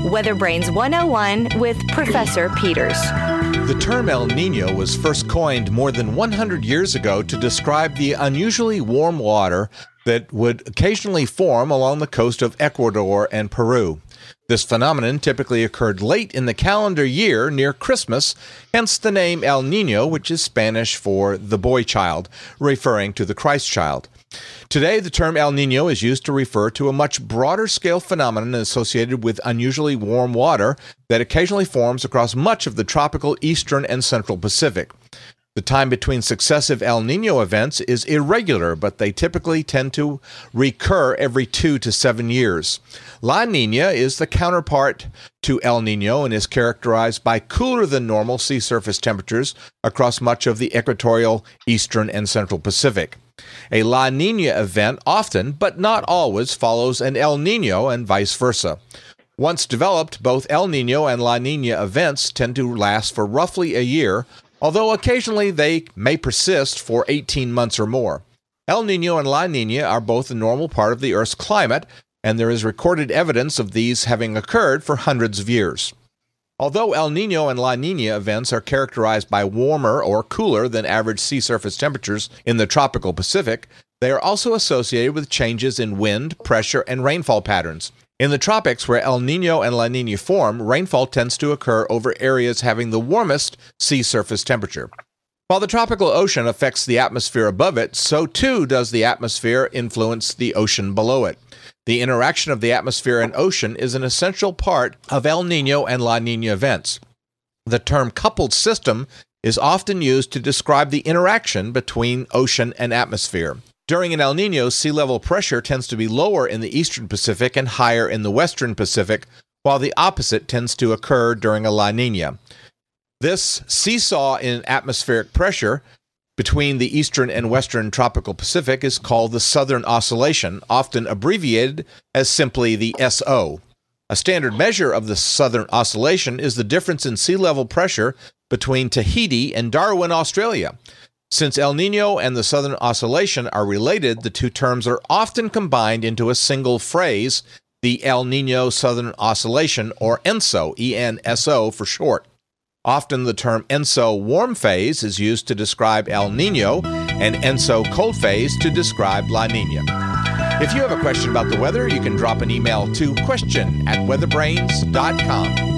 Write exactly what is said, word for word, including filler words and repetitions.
Weather Brains one oh one with Professor Peters. The term El Niño was first coined more than one hundred years ago to describe the unusually warm water that would occasionally form along the coast of Ecuador and Peru. This phenomenon typically occurred late in the calendar year near Christmas, hence the name El Niño, which is Spanish for the boy child, referring to the Christ child. Today, the term El Niño is used to refer to a much broader scale phenomenon associated with unusually warm water that occasionally forms across much of the tropical eastern and central Pacific. The time between successive El Niño events is irregular, but they typically tend to recur every two to seven years. La Niña is the counterpart to El Niño and is characterized by cooler than normal sea surface temperatures across much of the equatorial, eastern, and central Pacific. A La Niña event often, but not always, follows an El Niño and vice versa. Once developed, both El Niño and La Niña events tend to last for roughly a year, although occasionally they may persist for eighteen months or more. El Niño and La Niña are both a normal part of the Earth's climate, and there is recorded evidence of these having occurred for hundreds of years. Although El Niño and La Niña events are characterized by warmer or cooler than average sea surface temperatures in the tropical Pacific, they are also associated with changes in wind, pressure, and rainfall patterns. In the tropics, where El Niño and La Niña form, rainfall tends to occur over areas having the warmest sea surface temperature. While the tropical ocean affects the atmosphere above it, so too does the atmosphere influence the ocean below it. The interaction of the atmosphere and ocean is an essential part of El Niño and La Niña events. The term coupled system is often used to describe the interaction between ocean and atmosphere. During an El Niño, sea level pressure tends to be lower in the eastern Pacific and higher in the western Pacific, while the opposite tends to occur during a La Niña. This seesaw in atmospheric pressure between the eastern and western tropical Pacific is called the Southern Oscillation, often abbreviated as simply the S O. A standard measure of the Southern Oscillation is the difference in sea level pressure between Tahiti and Darwin, Australia. Since El Niño and the Southern Oscillation are related, the two terms are often combined into a single phrase, the El Niño Southern Oscillation, or ENSO, E N S O for short. Often the term ENSO warm phase is used to describe El Niño, and ENSO cold phase to describe La Niña. If you have a question about the weather, you can drop an email to question at weatherbrains dot com.